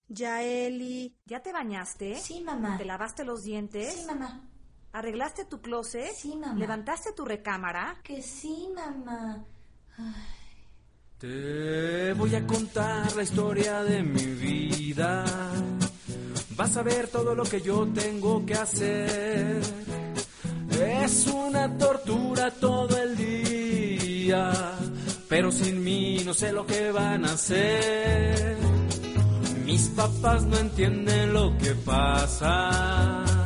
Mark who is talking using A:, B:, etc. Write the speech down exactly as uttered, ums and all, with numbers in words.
A: Yaeli.
B: ¿Ya te bañaste?
C: Sí, mamá.
B: ¿Te lavaste los dientes?
C: Sí, mamá.
B: ¿Arreglaste tu closet?
C: Sí, mamá.
B: ¿Levantaste tu recámara?
C: Que sí, mamá. Ay.
D: Te voy a contar la historia de mi vida. Vas a ver todo lo que yo tengo que hacer. Es una tortura todo el día, pero sin mí no sé lo que van a hacer. Mis papás no entienden lo que pasa.